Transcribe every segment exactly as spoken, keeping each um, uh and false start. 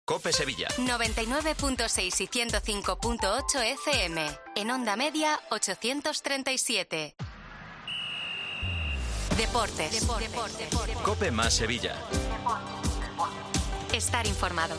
COPE Sevilla. noventa y nueve punto seis y ciento cinco punto ocho F M. En onda media, ochocientos treinta y siete. Deportes. Deportes. Deportes. COPE más Sevilla. Estar informado.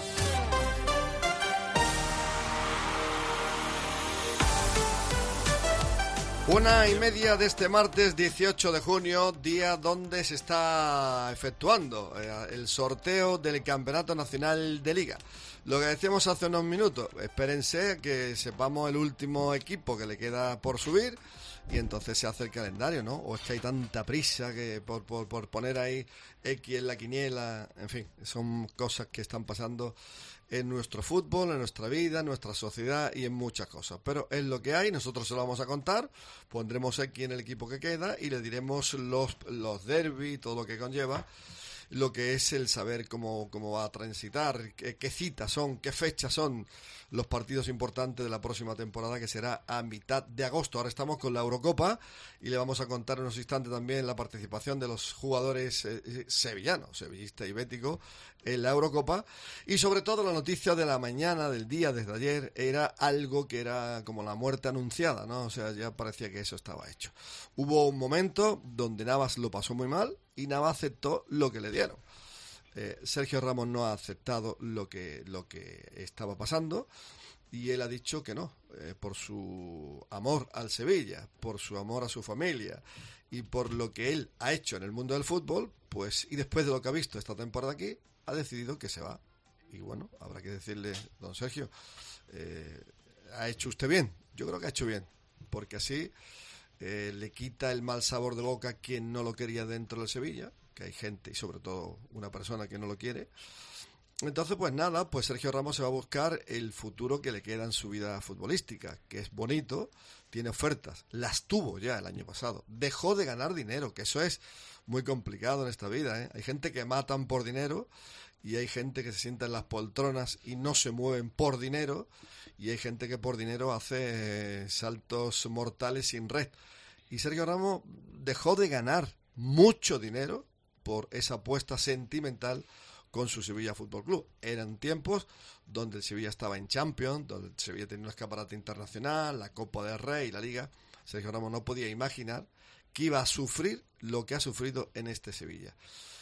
Una y media de este martes dieciocho de junio, día donde se está efectuando eh, el sorteo del Campeonato Nacional de Liga. Lo que decíamos hace unos minutos, espérense que sepamos el último equipo que le queda por subir y entonces se hace el calendario, ¿no? O es que hay tanta prisa que por, por, por poner ahí X en la quiniela, en fin, son cosas que están pasando en nuestro fútbol, en nuestra vida, en nuestra sociedad y en muchas cosas. Pero es lo que hay, nosotros se lo vamos a contar, pondremos aquí en el equipo que queda y le diremos los, los derbis, todo lo que conlleva, lo que es el saber cómo, cómo va a transitar, qué, qué citas son, qué fechas son los partidos importantes de la próxima temporada, que será a mitad de agosto. Ahora estamos con la Eurocopa y le vamos a contar en unos instantes también la participación de los jugadores eh, sevillanos, sevillista y bético, en la Eurocopa. Y sobre todo la noticia de la mañana, del día, desde ayer, era algo que era como la muerte anunciada, ¿no? O sea, ya parecía que eso estaba hecho. Hubo un momento donde Navas lo pasó muy mal y Navas aceptó lo que le dieron. Eh, Sergio Ramos no ha aceptado lo que, lo que estaba pasando y él ha dicho que no, eh, por su amor al Sevilla, por su amor a su familia y por lo que él ha hecho en el mundo del fútbol, pues, y después de lo que ha visto esta temporada aquí, ha decidido que se va. Y bueno, habrá que decirle, don Sergio, eh, ha hecho usted bien, yo creo que ha hecho bien, porque así eh, le quita el mal sabor de boca a quien no lo quería dentro del Sevilla, que hay gente y sobre todo una persona que no lo quiere. Entonces, pues nada, pues Sergio Ramos se va a buscar el futuro que le queda en su vida futbolística, que es bonito, tiene ofertas, las tuvo ya el año pasado, dejó de ganar dinero, que eso es muy complicado en esta vida, ¿eh? Hay gente que matan por dinero y hay gente que se sienta en las poltronas y no se mueven por dinero y hay gente que por dinero hace saltos mortales sin red. Y Sergio Ramos dejó de ganar mucho dinero por esa apuesta sentimental con su Sevilla Fútbol Club. Eran tiempos donde el Sevilla estaba en Champions, donde el Sevilla tenía un escaparate internacional, la Copa del Rey, la Liga. Sergio Ramos no podía imaginar que iba a sufrir lo que ha sufrido en este Sevilla.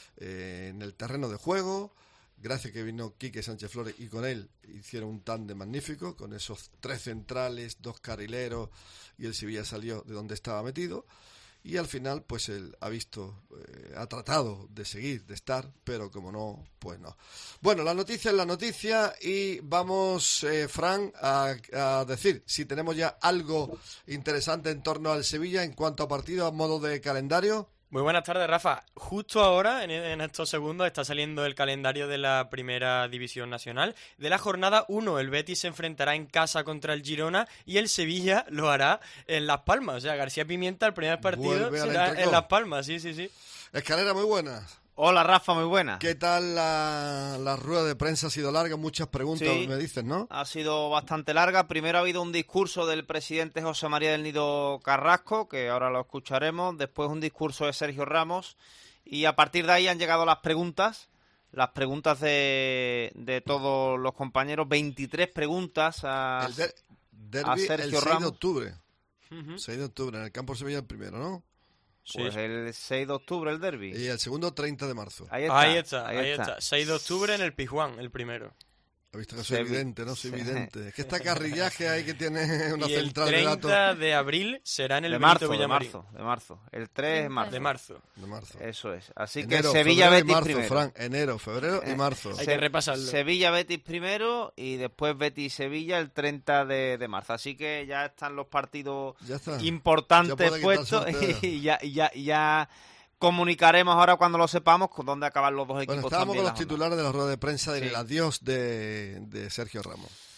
Eh, en el terreno de juego, gracias que vino Quique Sánchez Flores y con él hicieron un tándem magnífico, con esos tres centrales, dos carrileros, y el Sevilla salió de donde estaba metido. Y al final, pues él ha visto, eh, ha tratado de seguir, de estar, pero como no, pues no. Bueno, la noticia es la noticia y vamos, eh, Fran, a, a decir si tenemos ya algo interesante en torno al Sevilla en cuanto a partido, a modo de calendario. Muy buenas tardes, Rafa. Justo ahora, en, en estos segundos, está saliendo el calendario de la Primera División Nacional. De la jornada uno, el Betis se enfrentará en casa contra el Girona y el Sevilla lo hará en Las Palmas. O sea, García Pimienta, el primer partido será en Las Palmas. Sí, sí, sí. Escalera, muy buenas. Hola, Rafa, muy buena. ¿Qué tal la, la rueda de prensa? Ha sido larga, muchas preguntas, sí, me dices, ¿no? Ha sido bastante larga. Primero ha habido un discurso del presidente José María del Nido Carrasco, que ahora lo escucharemos. Después un discurso de Sergio Ramos. Y a partir de ahí han llegado las preguntas. Las preguntas de, de todos los compañeros. veintitrés preguntas a, el de, derbi, a Sergio el seis Ramos. de octubre. Uh-huh. seis de octubre, en el campo Sevilla el primero, ¿no? Pues sí, el seis de octubre el derbi. Y el segundo, treinta de marzo. Ahí está, ahí está. Ahí ahí está. está. seis de octubre en el Pizjuán, el primero. Ha visto que soy Se evidente, ¿no? Soy sí. evidente. Es que está carrillaje ahí que tiene una y central de datos. el treinta de abril será en el de Benito marzo, Villamarín. De marzo, de marzo. El tres de marzo. De marzo. De marzo. Eso es. Así enero, que Sevilla Betis marzo, primero. Fran, enero, febrero y marzo. Hay que repasarlo. Sevilla Betis primero y después Betis Sevilla el treinta de, de marzo. Así que ya están los partidos importantes puestos y ya, y ya, y ya comunicaremos ahora cuando lo sepamos con dónde acaban los dos equipos. Bueno, estábamos con los titulares titulares de la rueda de prensa del sí. adiós de, de Sergio Ramos.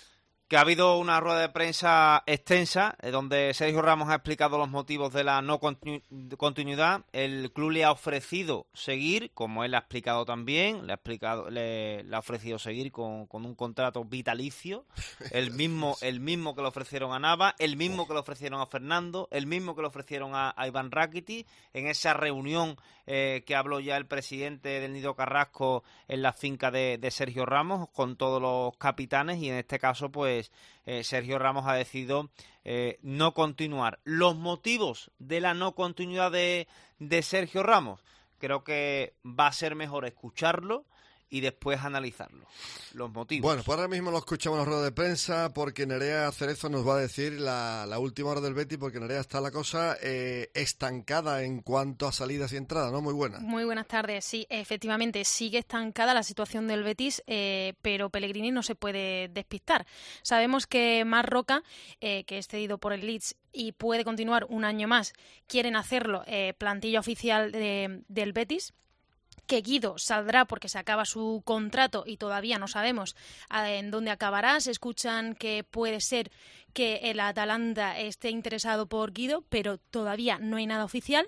que ha habido una rueda de prensa extensa eh, donde Sergio Ramos ha explicado los motivos de la no continu- continuidad. El club le ha ofrecido seguir, como él ha explicado también, le ha explicado, le, le ha ofrecido seguir con, con un contrato vitalicio, el mismo, el mismo que le ofrecieron a Nava, el mismo que le ofrecieron a Fernando, el mismo que le ofrecieron a, a Iván Rakitic en esa reunión eh, que habló ya el presidente del Nido Carrasco en la finca de, de Sergio Ramos con todos los capitanes, y en este caso pues Eh, Sergio Ramos ha decidido eh, no continuar. Los motivos de la no continuidad de, de Sergio Ramos, creo que va a ser mejor escucharlo y después analizarlo. Los motivos. Bueno, pues ahora mismo lo escuchamos en la rueda de prensa porque Nerea Cerezo nos va a decir la, la última hora del Betis, porque Nerea está la cosa eh, estancada en cuanto a salidas y entradas, ¿no? Muy buena. Muy buenas tardes. Sí, efectivamente sigue estancada la situación del Betis, eh, pero Pellegrini no se puede despistar. Sabemos que Marc Roca, eh, que es cedido por el Leeds y puede continuar un año más, quieren hacerlo eh, plantilla oficial de, del Betis, que Guido saldrá porque se acaba su contrato y todavía no sabemos en dónde acabará. Se escuchan que puede ser que el Atalanta esté interesado por Guido, pero todavía no hay nada oficial.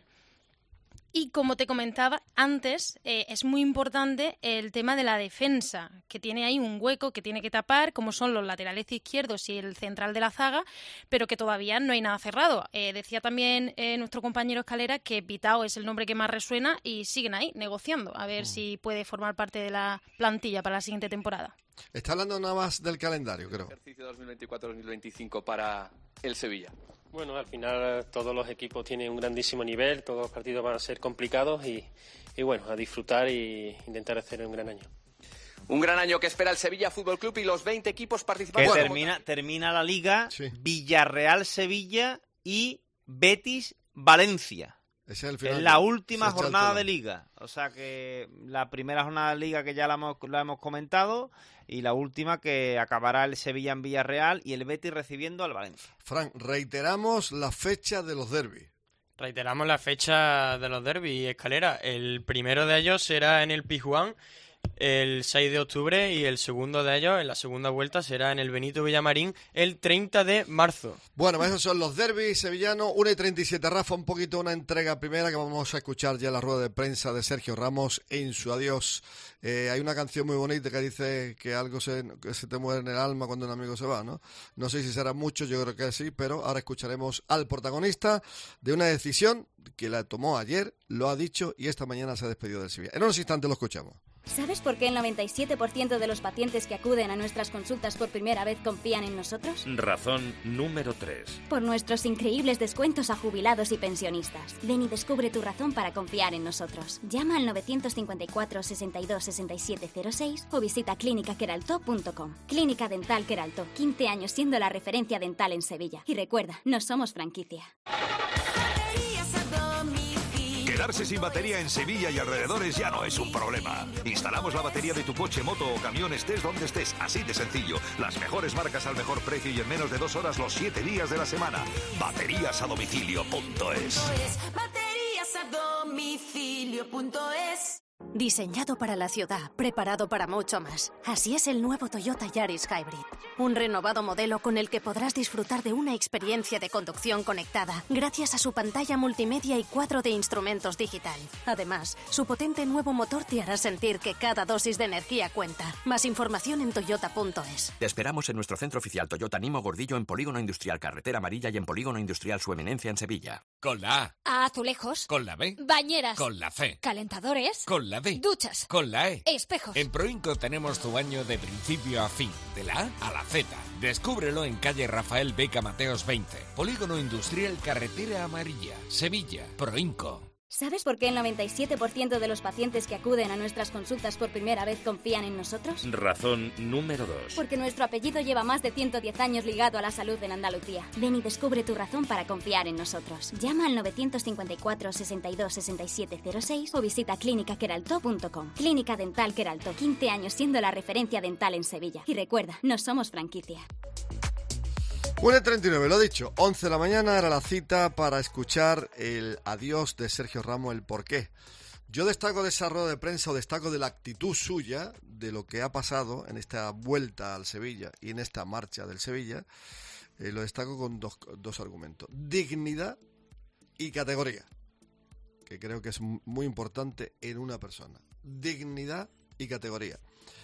Y como te comentaba antes, eh, es muy importante el tema de la defensa, que tiene ahí un hueco que tiene que tapar, como son los laterales izquierdos y el central de la zaga, pero que todavía no hay nada cerrado. Eh, decía también eh, nuestro compañero Escalera que Vitao es el nombre que más resuena y siguen ahí negociando, a ver mm. si puede formar parte de la plantilla para la siguiente temporada. Está hablando nada más del calendario, creo. Ejercicio dos mil veinticuatro dos mil veinticinco para el Sevilla. Bueno, al final todos los equipos tienen un grandísimo nivel, todos los partidos van a ser complicados y, y bueno, a disfrutar e intentar hacer un gran año. Un gran año que espera el Sevilla Fútbol Club y los veinte equipos participantes. Que termina, termina la Liga, sí. Villarreal-Sevilla y Betis-Valencia. Ese es el final. Es la última jornada de Liga. O sea que la primera jornada de Liga que ya la hemos, la hemos comentado y la última que acabará el Sevilla en Villarreal y el Betis recibiendo al Valencia. Fran, reiteramos la fecha de los derbis. Reiteramos la fecha de los derbis, Escalera. El primero de ellos será en el Pizjuán el seis de octubre y el segundo de ellos, en la segunda vuelta, será en el Benito Villamarín el treinta de marzo. Bueno, esos son los derbis sevillanos. una y treinta y siete, Rafa, un poquito una entrega primera que vamos a escuchar ya en la rueda de prensa de Sergio Ramos en su adiós. Eh, hay una canción muy bonita que dice que algo se, que se te muere en el alma cuando un amigo se va, ¿no? No sé si será mucho, yo creo que sí, pero ahora escucharemos al protagonista de una decisión que la tomó ayer, lo ha dicho y esta mañana se ha despedido del Sevilla. En unos instantes lo escuchamos. ¿Sabes por qué el noventa y siete por ciento de los pacientes que acuden a nuestras consultas por primera vez confían en nosotros? Razón número tres. Por nuestros increíbles descuentos a jubilados y pensionistas. Ven y descubre tu razón para confiar en nosotros. Llama al nueve cinco cuatro, seis dos, seis siete cero seis o visita clínica queralto punto com. Clínica Dental Queralto, quince años siendo la referencia dental en Sevilla. Y recuerda, no somos franquicia. Quedarse sin batería en Sevilla y alrededores ya no es un problema. Instalamos la batería de tu coche, moto o camión estés donde estés, así de sencillo. Las mejores marcas al mejor precio y en menos de dos horas los siete días de la semana. Baterías a domicilio punto es. Baterías a domicilio punto es. Diseñado para la ciudad, preparado para mucho más. Así es el nuevo Toyota Yaris Hybrid. Un renovado modelo con el que podrás disfrutar de una experiencia de conducción conectada gracias a su pantalla multimedia y cuadro de instrumentos digital. Además, su potente nuevo motor te hará sentir que cada dosis de energía cuenta. Más información en toyota punto es. Te esperamos en nuestro centro oficial Toyota Nimo Gordillo en Polígono Industrial Carretera Amarilla y en Polígono Industrial Su Eminencia en Sevilla. Con la A. A azulejos. Con la B. Bañeras. Con la C. Calentadores. Con la D. Duchas. Con la E. Espejos. En Proinco tenemos tu baño de principio a fin, de la A a la Z. Descúbrelo en calle Rafael Beca Mateos veinte. Polígono Industrial Carretera Amarilla, Sevilla. Proinco. ¿Sabes por qué el noventa y siete por ciento de los pacientes que acuden a nuestras consultas por primera vez confían en nosotros? Razón número dos. Porque nuestro apellido lleva más de ciento diez años ligado a la salud en Andalucía. Ven y descubre tu razón para confiar en nosotros. Llama al nueve cinco cuatro, seis dos, seis siete cero seis o visita clínica queralto punto com. Clínica Dental Queralto, quince años siendo la referencia dental en Sevilla. Y recuerda, no somos franquicia. una y treinta y nueve, lo dicho, once de la mañana era la cita para escuchar el adiós de Sergio Ramos, el porqué. Yo destaco de esa rueda de prensa o destaco de la actitud suya de lo que ha pasado en esta vuelta al Sevilla y en esta marcha del Sevilla, eh, lo destaco con dos, dos argumentos. Dignidad y categoría, que creo que es muy importante en una persona. Dignidad y categoría.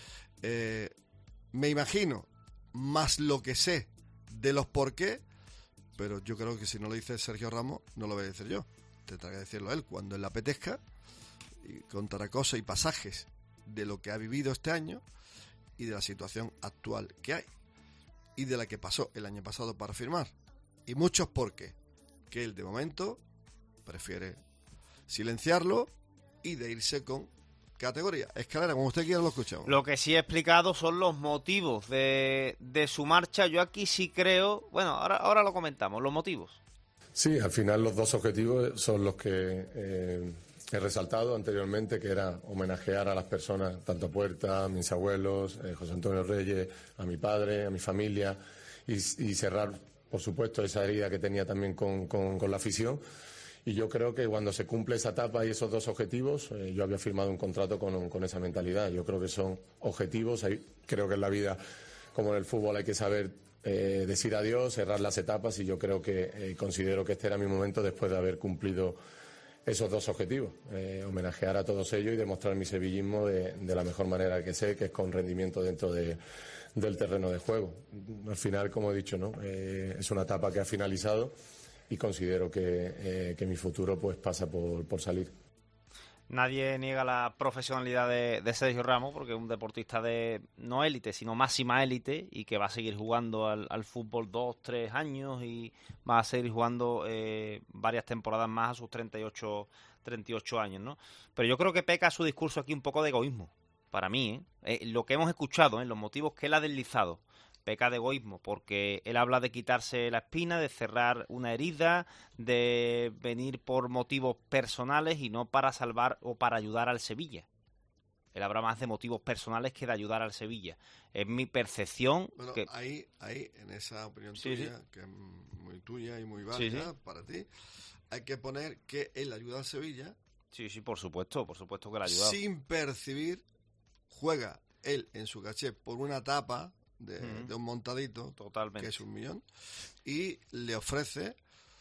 Eh, me imagino, más lo que sé de los por qué, pero yo creo que si no lo dice Sergio Ramos, no lo voy a decir yo. Tendrá que decirlo él cuando él le apetezca, y contará cosas y pasajes de lo que ha vivido este año y de la situación actual que hay y de la que pasó el año pasado para firmar. Y muchos por qué, que él de momento prefiere silenciarlo y de irse con categoría. Escalera, como usted quiera lo escuchamos. Lo que sí he explicado son los motivos de, de su marcha. Yo aquí sí creo... Bueno, ahora, ahora lo comentamos, los motivos. Sí, al final los dos objetivos son los que eh, he resaltado anteriormente, que era homenajear a las personas, tanto a Puerta, a mis abuelos, eh, José Antonio Reyes, a mi padre, a mi familia, y, y cerrar, por supuesto, esa herida que tenía también con, con, con la afición. Y yo creo que cuando se cumple esa etapa y esos dos objetivos, eh, yo había firmado un contrato con, con esa mentalidad. Yo creo que son objetivos. Hay, creo que en la vida, como en el fútbol, hay que saber eh, decir adiós, cerrar las etapas, y yo creo que eh, considero que este era mi momento después de haber cumplido esos dos objetivos. Eh, homenajear a todos ellos y demostrar mi sevillismo de, de la mejor manera que sé, que es con rendimiento dentro de, del terreno de juego. Al final, como he dicho, ¿no? Eh, es una etapa que ha finalizado. Y considero que, eh, que mi futuro pues pasa por, por salir. Nadie niega la profesionalidad de, de Sergio Ramos, porque es un deportista de no élite, sino máxima élite, y que va a seguir jugando al, al fútbol dos, tres años y va a seguir jugando eh, varias temporadas más a sus treinta y ocho, treinta y ocho años, ¿no? Pero yo creo que peca su discurso aquí un poco de egoísmo, para mí, ¿eh? Eh, lo que hemos escuchado, ¿eh? Los motivos que él ha deslizado, peca de egoísmo, porque él habla de quitarse la espina, de cerrar una herida, de venir por motivos personales y no para salvar o para ayudar al Sevilla. Él habla más de motivos personales que de ayudar al Sevilla. Es mi percepción. Bueno, que... ahí, ahí, en esa opinión sí, tuya, sí. que es muy tuya y muy válida sí, sí. para ti, hay que poner que él ayuda al Sevilla. Sí, sí, por supuesto, por supuesto que le ha ayudado. Sin percibir, juega él en su caché por una etapa De, uh-huh. de un montadito, totalmente, que es un millón, y le ofrece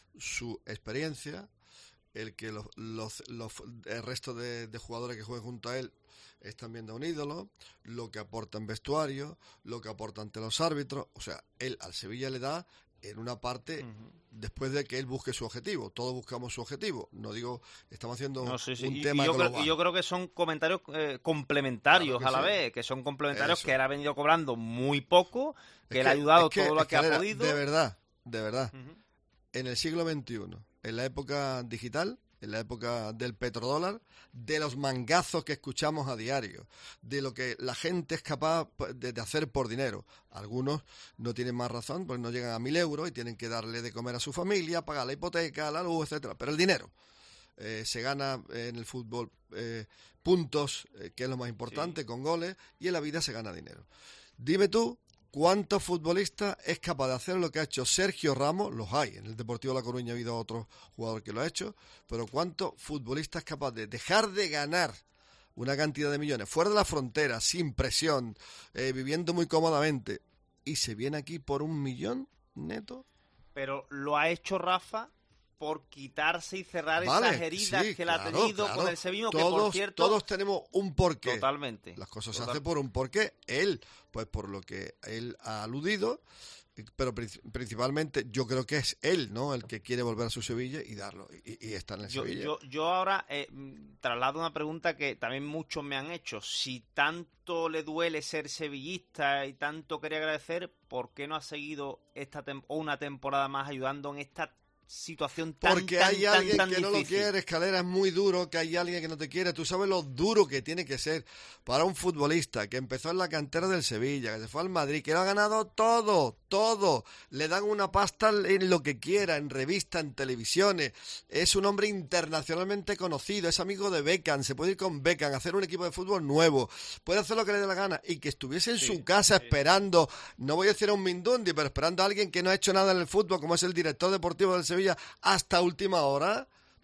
su experiencia, el que los, los, los, el resto de, de jugadores que jueguen junto a él están viendo un ídolo, lo que aporta en vestuario, lo que aporta ante los árbitros. O sea, él al Sevilla le da en una parte uh-huh. después de que él busque su objetivo. Todos buscamos su objetivo. No digo, estamos haciendo no, sí, sí. un y, tema y yo, global. creo, y yo creo que son comentarios eh, complementarios claro que a la sí. vez, que son complementarios, Eso. Que él ha venido cobrando muy poco, que es él que, ha ayudado es que, todo lo es que, que ha era, podido. De verdad, de verdad. Uh-huh. En el siglo veintiuno, en la época digital, en la época del petrodólar, de los mangazos que escuchamos a diario, de lo que la gente es capaz de, de hacer por dinero. Algunos no tienen más razón, porque no llegan a mil euros y tienen que darle de comer a su familia, pagar la hipoteca, la luz, etcétera. Pero el dinero eh, se gana en el fútbol eh, puntos, eh, que es lo más importante, sí. con goles, y en la vida se gana dinero. Dime tú, ¿cuántos futbolistas es capaz de hacer lo que ha hecho Sergio Ramos? Los hay. En el Deportivo La Coruña ha habido otro jugador que lo ha hecho. Pero ¿cuántos futbolistas es capaz de dejar de ganar una cantidad de millones fuera de la frontera, sin presión, eh, viviendo muy cómodamente, y se viene aquí por un millón neto? Pero lo ha hecho Rafa por quitarse y cerrar vale, esas heridas sí, que claro, él ha tenido claro. con el Sevilla, que todos, por cierto... Todos tenemos un porqué. Totalmente. Las cosas Total. se hacen por un porqué. Él, pues por lo que él ha aludido, pero principalmente yo creo que es él, ¿no? El que quiere volver a su Sevilla y darlo, y, y estar en el yo, Sevilla. Yo, yo ahora eh, traslado una pregunta que también muchos me han hecho. Si tanto le duele ser sevillista y tanto quería agradecer, ¿por qué no ha seguido esta tem- o una temporada más ayudando en esta situación tan porque tan, hay tan, alguien tan que difícil? no lo quiere, Escalera, es muy duro, que hay alguien que no te quiere. Tú sabes lo duro que tiene que ser para un futbolista que empezó en la cantera del Sevilla, que se fue al Madrid, que lo ha ganado todo, todo, le dan una pasta en lo que quiera, en revistas, en televisiones, es un hombre internacionalmente conocido, es amigo de Beckham, se puede ir con Beckham, hacer un equipo de fútbol nuevo, puede hacer lo que le dé la gana, y que estuviese en sí, su casa sí. esperando, no voy a decir a un Mindundi, pero esperando a alguien que no ha hecho nada en el fútbol, como es el director deportivo del Sevilla, hasta última hora.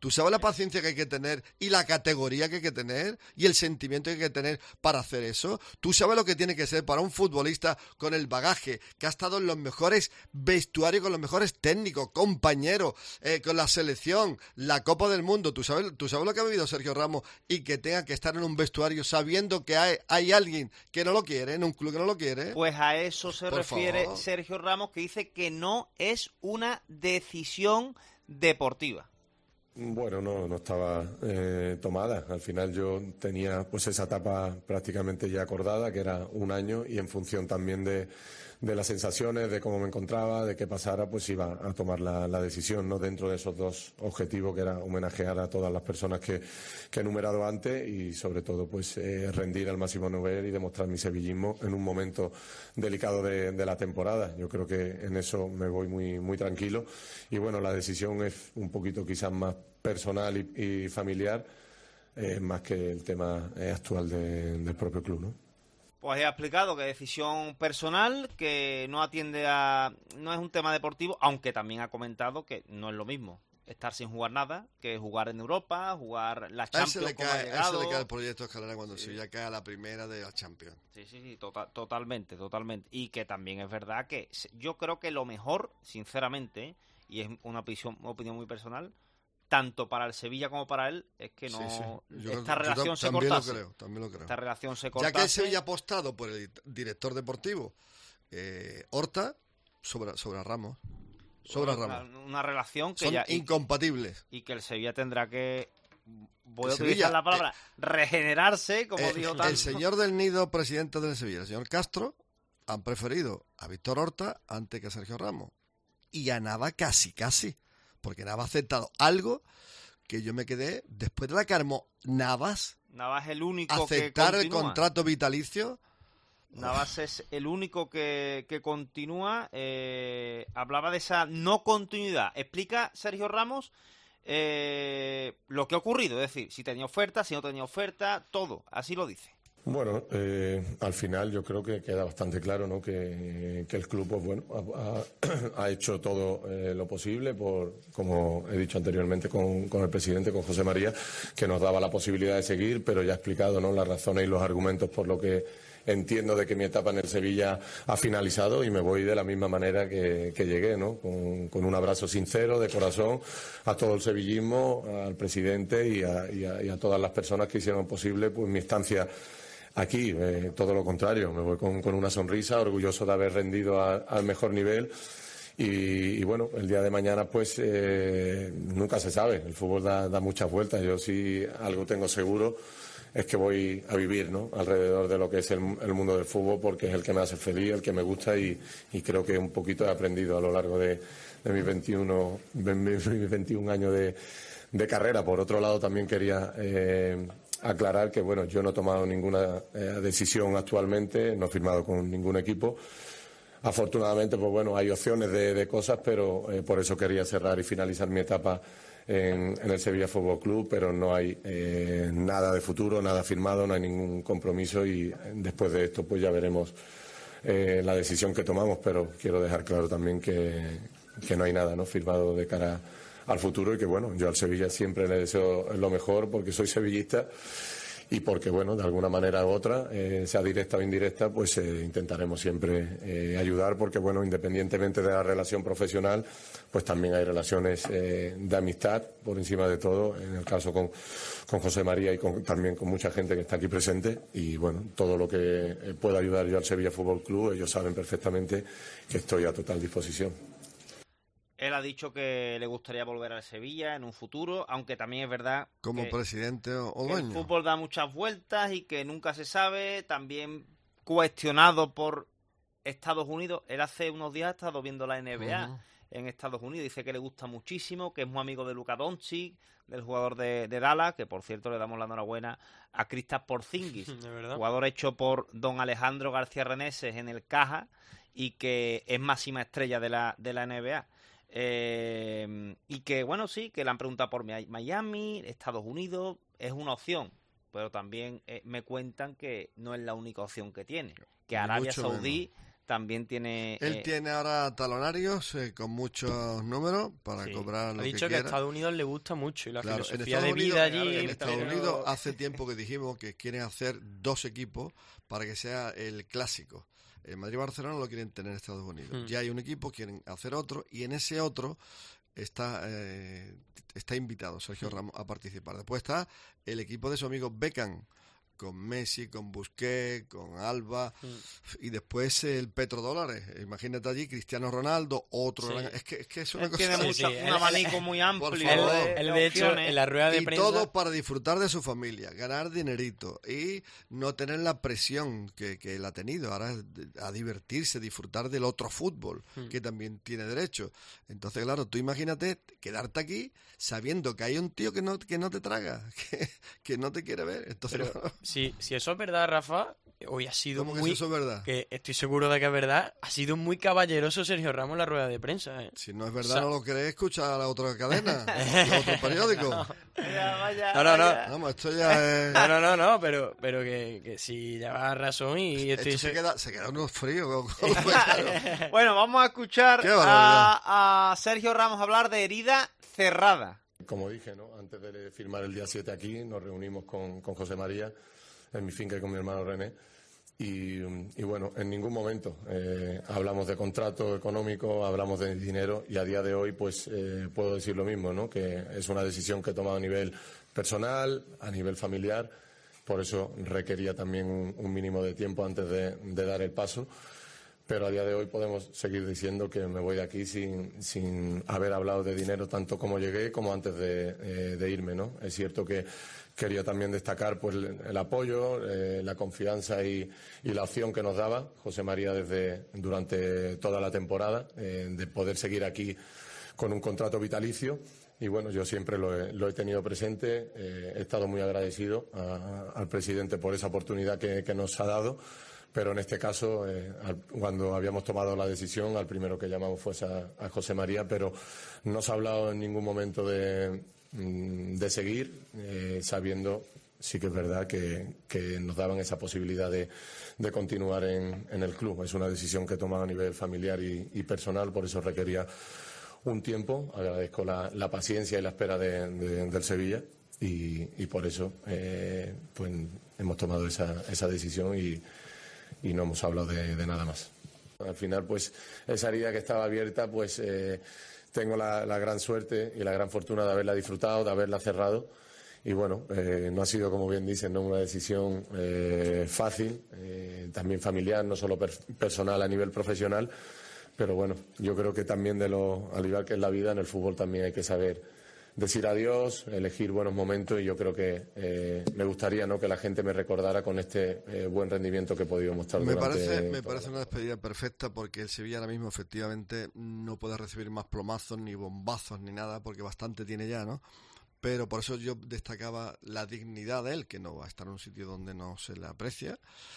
¿Tú sabes la paciencia que hay que tener y la categoría que hay que tener y el sentimiento que hay que tener para hacer eso? ¿Tú sabes lo que tiene que ser para un futbolista con el bagaje, que ha estado en los mejores vestuarios, con los mejores técnicos, compañeros, eh, con la selección, la Copa del Mundo? ¿Tú sabes, tú sabes lo que ha vivido Sergio Ramos y que tenga que estar en un vestuario sabiendo que hay, hay alguien que no lo quiere, en un club que no lo quiere? Pues a eso se Por refiere favor. Sergio Ramos, que dice que no es una decisión deportiva. Bueno, no, no estaba eh, tomada. Al final yo tenía pues esa etapa prácticamente ya acordada, que era un año, y en función también de, de las sensaciones, de cómo me encontraba, de qué pasara, pues iba a tomar la, la decisión, ¿no? Dentro de esos dos objetivos, que era homenajear a todas las personas que, que he enumerado antes y sobre todo pues eh, rendir al máximo nivel y demostrar mi sevillismo en un momento delicado de, de la temporada. Yo creo que en eso me voy muy, muy tranquilo y bueno, la decisión es un poquito quizás más personal y, y familiar, eh, más que el tema eh, actual de, del propio club, ¿no? Pues he explicado que decisión personal, que no atiende a... no es un tema deportivo, aunque también ha comentado que no es lo mismo estar sin jugar nada que jugar en Europa, jugar la Champions. A ese le como ha cae, a ese llegado. le cae el proyecto Escalera cuando Sí. Sevilla cae a la primera de la Champions. Sí, sí, sí, tota- totalmente, totalmente. Y que también es verdad que se- yo creo que lo mejor, sinceramente, y es una opinión, una opinión muy personal, tanto para el Sevilla como para él, es que no Sí, sí. Yo creo- esta yo relación tam- se también cortase. lo creo, también lo creo. Esta relación se Ya cortase. que el Sevilla ha apostado por el director deportivo eh, Horta sobre, sobre Ramos. Sobre una, Ramos. una relación que Son ya... y- incompatibles. Y que el Sevilla tendrá que... Voy a El utilizar Sevilla, la palabra regenerarse, como Eh, dijo tanto. el señor del Nido, presidente del Sevilla, el señor Castro, han preferido a Víctor Horta antes que a Sergio Ramos. Y a Nava casi, casi. Porque Nava ha aceptado algo que yo me quedé, después de la que armó Navas, Navas es el único aceptar que el continúa. contrato vitalicio. Navas es el único que, que continúa. Eh, hablaba de esa no continuidad. Explica Sergio Ramos eh, lo que ha ocurrido. Es decir, si tenía oferta, si no tenía oferta, todo. Así lo dice. Bueno, eh, al final yo creo que queda bastante claro, ¿no? que, que el club pues bueno ha, ha, ha hecho todo eh, lo posible por, como he dicho anteriormente con, con el presidente, con José María, que nos daba la posibilidad de seguir, pero ya ha explicado, ¿no? las razones y los argumentos por lo que entiendo de que mi etapa en el Sevilla ha finalizado y me voy de la misma manera que, que llegué, ¿no? Con, con un abrazo sincero, de corazón, a todo el sevillismo, al presidente y a, y a, y a todas las personas que hicieron posible pues mi estancia aquí. Eh, todo lo contrario, me voy con, con una sonrisa, orgulloso de haber rendido a, al mejor nivel y, y bueno, el día de mañana pues eh, nunca se sabe, el fútbol da, da muchas vueltas. Yo sí algo tengo seguro es que voy a vivir, ¿no? alrededor de lo que es el, el mundo del fútbol, porque es el que me hace feliz, el que me gusta y, y creo que un poquito he aprendido a lo largo de, de mis veintiuno, de mis veintiún años de, de carrera. Por otro lado también quería eh, aclarar que bueno, yo no he tomado ninguna eh, decisión actualmente, no he firmado con ningún equipo. Afortunadamente, pues bueno, hay opciones de, de cosas, pero eh, por eso quería cerrar y finalizar mi etapa en, en el Sevilla Fútbol Club, pero no hay eh, nada de futuro, nada firmado, no hay ningún compromiso y después de esto pues ya veremos eh, la decisión que tomamos, pero quiero dejar claro también que, que no hay nada, ¿no? firmado de cara al futuro y que bueno, yo al Sevilla siempre le deseo lo mejor porque soy sevillista y porque bueno, de alguna manera u otra, eh, sea directa o indirecta, pues eh, intentaremos siempre eh, ayudar porque bueno, independientemente de la relación profesional, pues también hay relaciones eh, de amistad por encima de todo, en el caso con, con José María y con, también con mucha gente que está aquí presente y bueno, todo lo que eh, pueda ayudar yo al Sevilla Fútbol Club, ellos saben perfectamente que estoy a total disposición. Él ha dicho que le gustaría volver al Sevilla en un futuro, aunque también es verdad Como que, presidente o, o que el dueño. fútbol da muchas vueltas y que nunca se sabe. También cuestionado por Estados Unidos. Él hace unos días ha estado viendo la N B A uh-huh. en Estados Unidos. Dice que le gusta muchísimo, que es muy amigo de Luka Doncic, del jugador de, de Dallas, que por cierto le damos la enhorabuena a Kristaps Porzingis, jugador hecho por don Alejandro García Reneses en el Caja y que es máxima estrella de la, de la N B A. Eh, y que bueno, sí, que le han preguntado por Miami, Estados Unidos, es una opción, pero también eh, me cuentan que no es la única opción que tiene, que Arabia Saudí menos. también tiene... Él eh, tiene ahora talonarios eh, con muchos números para Sí. cobrar lo Ha que dicho que, quiera. a Estados Unidos le gusta mucho y la Claro, en filosofía Estados de Unidos, vida allí... en Estados pero- Unidos hace tiempo que dijimos que quieren hacer dos equipos para que sea el clásico. El Madrid y Barcelona lo quieren tener en Estados Unidos. Hmm. Ya hay un equipo, quieren hacer otro, y en ese otro está eh, está invitado Sergio Hmm. Ramos a participar. Después está el equipo de su amigo Beckham, con Messi, con Busquets, con Alba, y después el petrodólares. Imagínate allí Cristiano Ronaldo, otro Sí. gran... Es que, es que es una Él cosa... tiene mucho- un abanico muy amplio Por de- favor. de Él, de hecho, opciones. en la rueda de y prensa- todo para disfrutar de su familia, ganar dinerito y no tener la presión que, que él ha tenido. Ahora es de- a divertirse, disfrutar del otro fútbol, Hmm. que también tiene derecho. Entonces, claro, tú imagínate quedarte aquí sabiendo que hay un tío que no, que no te traga, que, que no te quiere ver. Entonces, Pero si, si eso es verdad, Rafa, hoy ha sido ¿Cómo que muy... si eso es verdad? Que estoy seguro de que es verdad. Ha sido muy caballeroso Sergio Ramos en la rueda de prensa. ¿eh? Si no es verdad, O sea- no lo crees, escucha a la otra cadena, a otro periódico. No, no, no. Vamos, esto ya es... No, no, no, no, pero, pero que, que sí llevas razón y estoy... Esto se queda, se queda unos fríos. Bueno, vamos a escuchar Qué barbaridad. a, a Sergio Ramos hablar de herida cerrada. Como dije, ¿no? Antes de firmar el día siete aquí, nos reunimos con, con José María en mi finca y con mi hermano René. Y, y bueno, en ningún momento eh, hablamos de contrato económico, hablamos de dinero, y a día de hoy pues eh, puedo decir lo mismo, ¿no? Que es una decisión que he tomado a nivel personal, a nivel familiar. Por eso requería también un, un mínimo de tiempo antes de, de dar el paso. Pero a día de hoy podemos seguir diciendo que me voy de aquí sin, sin haber hablado de dinero tanto como llegué como antes de, eh, de irme, ¿no? Es cierto que quería también destacar pues el, el apoyo, eh, la confianza y, y la opción que nos daba José María desde durante toda la temporada, eh, de poder seguir aquí con un contrato vitalicio. Y bueno, yo siempre lo he, lo he tenido presente, eh, he estado muy agradecido a- al presidente por esa oportunidad que, que nos ha dado. Pero en este caso, eh, al- cuando habíamos tomado la decisión, al primero que llamamos fue a, a José María, pero no se ha hablado en ningún momento de, mm, de seguir, eh, sabiendo, sí que es verdad, que, que nos daban esa posibilidad de, de continuar en, en el club. Es una decisión que he tomado a nivel familiar y, y personal, por eso requería un tiempo. Agradezco la, la paciencia y la espera de- de- del Sevilla y, y por eso eh, pues hemos tomado esa, esa decisión y y no hemos hablado de, de nada más. Al final, pues, esa herida que estaba abierta, pues, eh, tengo la, la gran suerte y la gran fortuna de haberla disfrutado, de haberla cerrado. Y bueno, eh, no ha sido, como bien dicen, ¿no? Una decisión eh, fácil, eh, también familiar, no solo per- personal a nivel profesional. Pero bueno, yo creo que también, de lo, al igual que en la vida, en el fútbol también hay que saber decir adiós, elegir buenos momentos, y yo creo que eh, me gustaría, ¿no?, que la gente me recordara con este eh, buen rendimiento que he podido mostrar Me durante parece, me toda parece una despedida perfecta, porque el Sevilla ahora mismo efectivamente no puede recibir más plomazos, ni bombazos, ni nada, porque bastante tiene ya, ¿no? Pero por eso yo destacaba la dignidad de él, que no va a estar en un sitio donde no se le aprecia.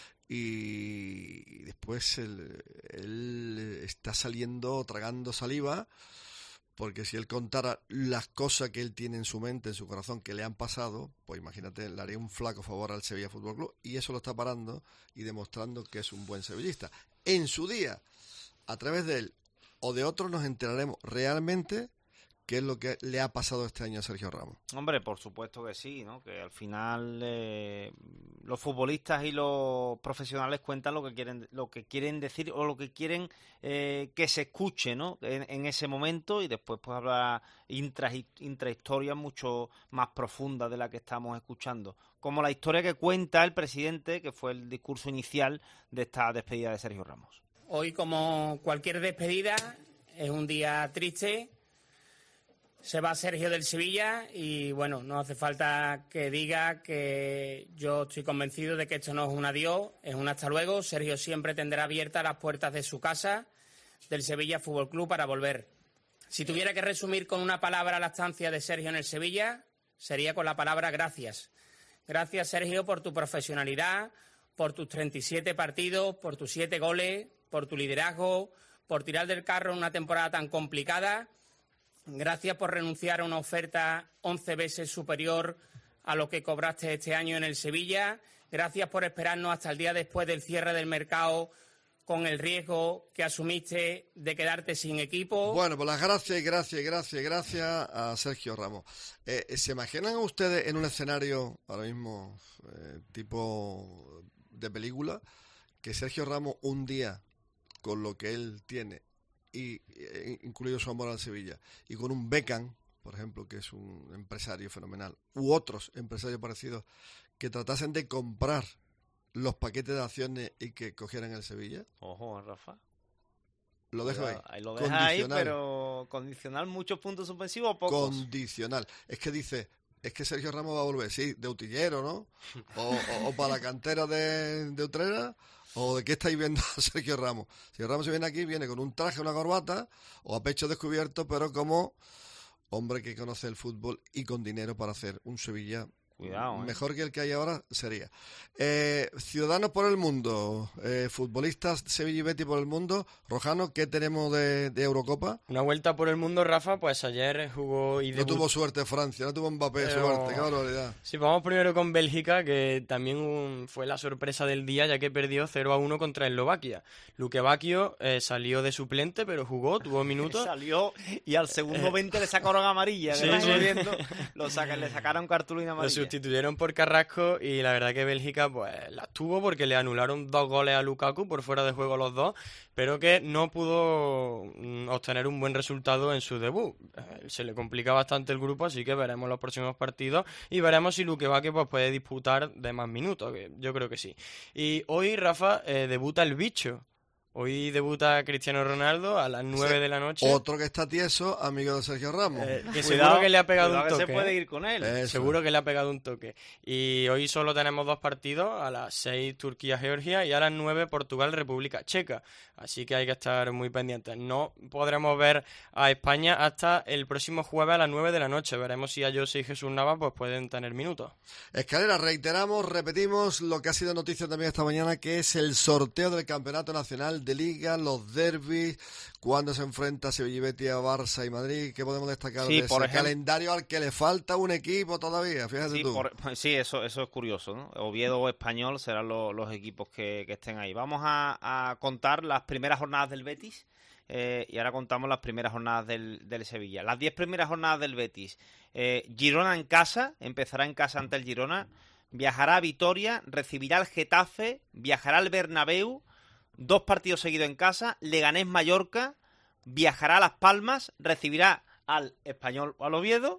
Y después él, él está saliendo, tragando saliva, porque si él contara las cosas que él tiene en su mente, en su corazón, que le han pasado, pues imagínate, le haría un flaco favor al Sevilla Fútbol Club, y eso lo está parando y demostrando que es un buen sevillista. En su día, a través de él o de otros, nos enteraremos realmente qué es lo que le ha pasado este año a Sergio Ramos. Hombre, por supuesto que sí, ¿no? Que al final eh, los futbolistas y los profesionales cuentan lo que quieren, lo que quieren decir o lo que quieren eh, que se escuche, ¿no? En, en ese momento, y después pues habrá intra, intrahistorias mucho más profundas de la que estamos escuchando, como la historia que cuenta el presidente, que fue el discurso inicial de esta despedida de Sergio Ramos. Hoy, como cualquier despedida, es un día triste. Se va Sergio del Sevilla y, bueno, no hace falta que diga que yo estoy convencido de que esto no es un adiós, es un hasta luego. Sergio siempre tendrá abiertas las puertas de su casa, del Sevilla Fútbol Club, para volver. Si tuviera que resumir con una palabra la estancia de Sergio en el Sevilla, sería con la palabra gracias. Gracias, Sergio, por tu profesionalidad, por tus treinta y siete partidos, por tus siete goles, por tu liderazgo, por tirar del carro en una temporada tan complicada. Gracias por renunciar a una oferta once veces superior a lo que cobraste este año en el Sevilla. Gracias por esperarnos hasta el día después del cierre del mercado con el riesgo que asumiste de quedarte sin equipo. Bueno, pues las gracias, gracias, gracias, gracias a Sergio Ramos. Eh, ¿Se imaginan ustedes en un escenario ahora mismo eh, tipo de película que Sergio Ramos un día, con lo que él tiene, y eh, incluido su amor al Sevilla, y con un Beckham, por ejemplo, que es un empresario fenomenal, u otros empresarios parecidos, que tratasen de comprar los paquetes de acciones y que cogieran el Sevilla? Ojo, Rafa. Lo dejo ahí. Ahí lo deja ahí, pero condicional, muchos puntos suspensivos o pocos. Condicional. Es que dice, es que Sergio Ramos va a volver, sí, de utillero, ¿no? O, o, o para la cantera de, de Utrera, o de qué estáis viendo a Sergio Ramos. Sergio Ramos, si viene aquí, viene con un traje, una corbata, o a pecho descubierto, pero como hombre que conoce el fútbol y con dinero para hacer un Sevilla. Cuidado, ¿eh? Mejor que el que hay ahora sería. Eh, Ciudadanos por el mundo, eh, futbolistas Sevilla y Betis por el mundo. Rojano, ¿qué tenemos de, de Eurocopa? Una vuelta por el mundo, Rafa, pues ayer jugó y No debut... tuvo suerte Francia, no tuvo Mbappé Pero... suerte, qué barbaridad. Sí, vamos primero con Bélgica, que también un... fue la sorpresa del día, ya que perdió cero a uno contra Eslovaquia. Luque Bacchio eh, salió de suplente, pero jugó, tuvo minutos. Salió y al segundo veinte le sacaron amarilla. Sí, que sí. Viendo, lo sacan, le sacaron cartulina amarilla. Lo sustituyeron por Carrasco y la verdad que Bélgica pues las tuvo porque le anularon dos goles a Lukaku por fuera de juego los dos, pero que no pudo mm, obtener un buen resultado en su debut. Eh, se le complica bastante el grupo, así que veremos los próximos partidos y veremos si Luque Bacchio pues, puede disputar de más minutos, que yo creo que sí. Y hoy, Rafa, eh, debuta el bicho. Hoy debuta Cristiano Ronaldo a las nueve Sí, de la noche. Otro que está tieso, amigo de Sergio Ramos. Eh, que Cuidado, seguro que le ha pegado un que toque. se puede ¿eh? ir con él. Eso. Seguro que le ha pegado un toque. Y hoy solo tenemos dos partidos, a las seis Turquía-Georgia y a las nueve Portugal-República Checa. Así que hay que estar muy pendientes. No podremos ver a España hasta el próximo jueves a las nueve de la noche. Veremos si a Jose y Jesús Navas pues, pueden tener minutos. Escalera, reiteramos, repetimos lo que ha sido noticia también esta mañana, que es el sorteo del Campeonato Nacional de Liga, los derbis, cuando se enfrenta Sevilla y Betis a Barça y Madrid. ¿Qué podemos destacar Sí, de por ese ejemplo- calendario al que le falta un equipo todavía? Fíjate Sí, tú. por- sí, eso, eso es curioso, ¿no? Oviedo o Español serán lo- los equipos que, que estén ahí. Vamos a, a contar las primeras jornadas del Betis eh, y ahora contamos las primeras jornadas del, del Sevilla. Las diez primeras jornadas del Betis. Eh, Girona en casa, empezará en casa ante el Girona, viajará a Vitoria, recibirá al Getafe, viajará al Bernabéu, dos partidos seguidos en casa, Leganés-Mallorca, viajará a Las Palmas, recibirá al Español o al Oviedo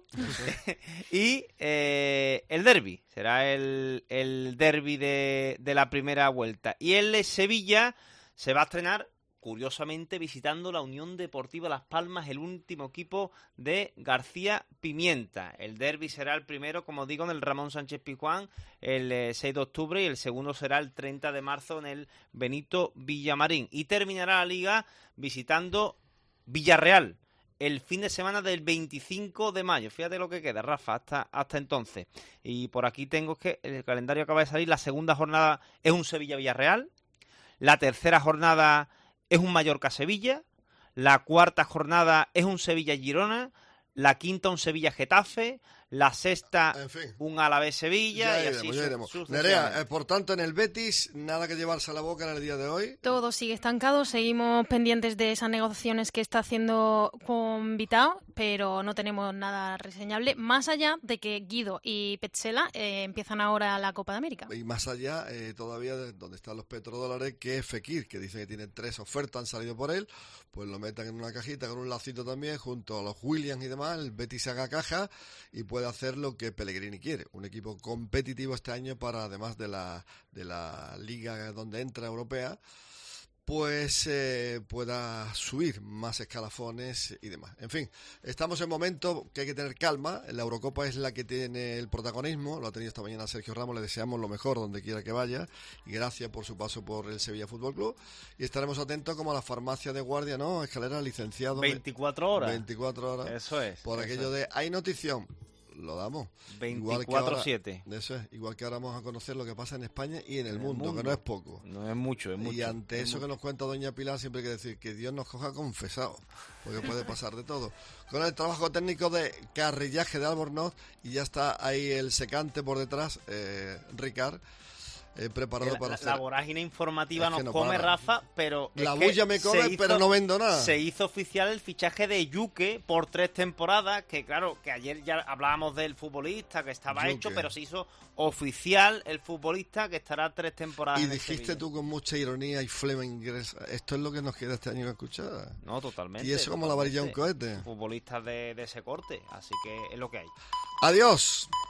y eh, el derbi, será el, el derbi de, de la primera vuelta. Y el Sevilla se va a estrenar, curiosamente, visitando la Unión Deportiva Las Palmas, el último equipo de García Pimienta. El derbi será el primero, como digo, en el Ramón Sánchez Pizjuán el eh, seis de octubre y el segundo será el treinta de marzo en el Benito Villamarín. Y terminará la liga visitando Villarreal el fin de semana del veinticinco de mayo. Fíjate lo que queda, Rafa, hasta, hasta entonces. Y por aquí tengo que el calendario acaba de salir. La segunda jornada es un Sevilla-Villarreal. La tercera jornada es un Mallorca-Sevilla. La cuarta jornada es un Sevilla-Girona. La quinta un Sevilla-Getafe. La sexta En fin. un Alavés-Sevilla. Ya Y iremos, así ya su- iremos. sucesivamente. Nerea, eh, por tanto, en el Betis, nada que llevarse a la boca en el día de hoy. Todo sigue estancado, seguimos pendientes de esas negociaciones que está haciendo con Vitao, pero no tenemos nada reseñable, más allá de que Guido y Petzela eh, empiezan ahora la Copa de América. Y más allá, eh, todavía de donde están los petrodólares, que Fekir, que dice que tiene tres ofertas, han salido por él, pues lo metan en una cajita con un lacito también, junto a los Williams y demás, el Betis haga caja y puede hacer lo que Pellegrini quiere, un equipo competitivo este año para, además de la, de la liga donde entra europea, pues eh, pueda subir más escalafones y demás. En fin, estamos en momento que hay que tener calma. La Eurocopa es la que tiene el protagonismo. Lo ha tenido esta mañana Sergio Ramos. Le deseamos lo mejor donde quiera que vaya. Y gracias por su paso por el Sevilla Fútbol Club. Y estaremos atentos como a la farmacia de guardia, ¿no? Escalera, licenciado. veinticuatro horas. veinticuatro horas. Eso es. Por eso aquello es. de hay notición. Lo damos. veinticuatro siete. Eso es. Igual que ahora vamos a conocer lo que pasa en España y en el, En el mundo, mundo. que no es poco. No es mucho, es mucho. Y ante es eso mucho. que nos cuenta doña Pilar, siempre hay que decir que Dios nos coja confesado, porque puede pasar de todo. Con el trabajo técnico de carrillaje de Albornoz, y ya está ahí el secante por detrás, eh, Ricard, eh, preparado la, para la, hacer. La vorágine informativa es nos no come, para. Rafa, pero... La es bulla me come, hizo, pero no vendo nada. Se hizo oficial el fichaje de Yuque por tres temporadas, que claro, que ayer ya hablábamos del futbolista, que estaba Yuque. hecho, pero se hizo oficial el futbolista que estará tres temporadas Y en el dijiste Sevilla. tú con mucha ironía y flema ingresa. Esto es lo que nos queda este año escuchar. No, totalmente. Y eso como la varilla de un cohete. Futbolistas de, de ese corte, así que es lo que hay. Adiós.